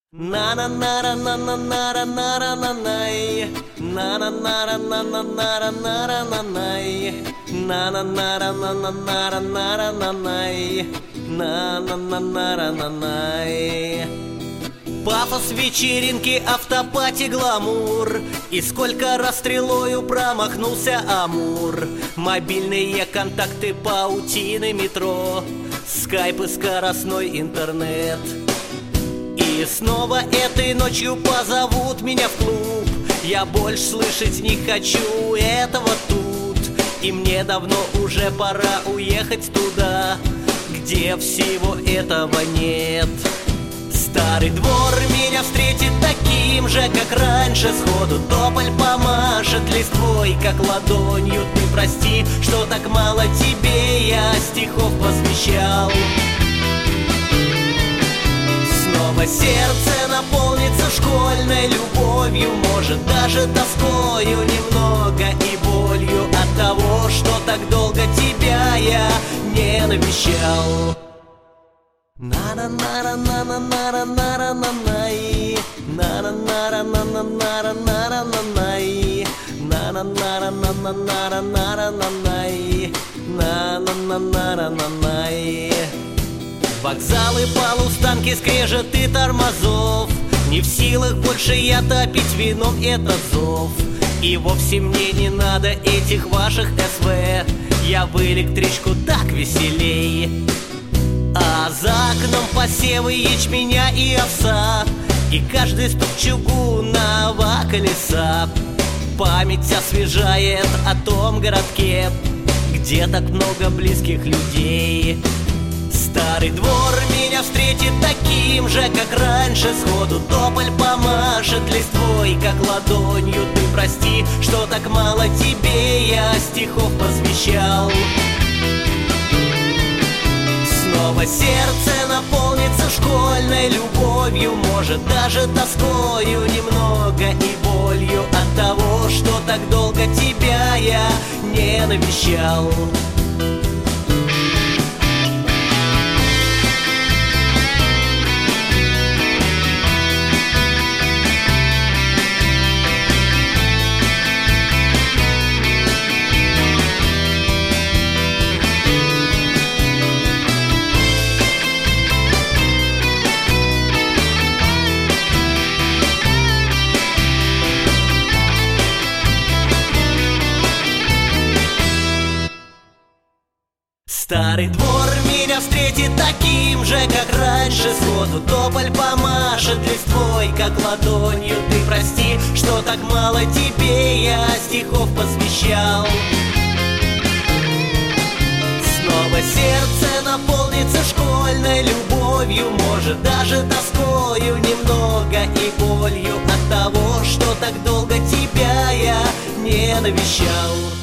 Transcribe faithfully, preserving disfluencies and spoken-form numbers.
На на на на на на на на на на най на на на на на на на на на най на на на на на на на на на най на на на на на най. Пафос вечеринки, автопати, гламур. И сколько раз стрелою промахнулся Амур. Мобильные контакты, паутины, метро, скайп и скоростной интернет. И снова этой ночью позовут меня в клуб. Я больше слышать не хочу этого тут. И мне давно уже пора уехать туда, где всего этого нет. Старый двор меня встретит таким же, как раньше. Сходу тополь помашет листвой, как ладонью. Ты прости, что так мало тебе я стихов посвящал. Снова сердце наполнится школьной любовью, может даже тоскою немного и болью от того, что так долго тебя я не навещал. На на на на на на на на на най на на на на на на на на най на на на на на на на на най на на на на на най. Вокзалы, полустанки, скрежеты тормозов. Не в силах больше я топить вином этот зов. И вовсе мне не надо этих ваших СВ. Я в электричку так веселей. А за окном посевы ячменя и овса, и каждый стук чугунного колеса память освежает о том городке, где так много близких людей. Старый двор меня встретит таким же, как раньше. Сходу тополь помашет листвой, как ладонью. Ты прости, что так мало тебе я стихов посвящал. Снова сердце наполнится школьной любовью, может даже тоскою немного и болью от того, что так долго тебя я не навещал. Старый двор меня встретит таким же, как раньше. Сходу тополь помашет листвой, как ладонью. Ты прости, что так мало тебе я стихов посвящал. Снова сердце наполнится школьной любовью, может даже тоскою немного и болью от того, что так долго тебя я не навещал.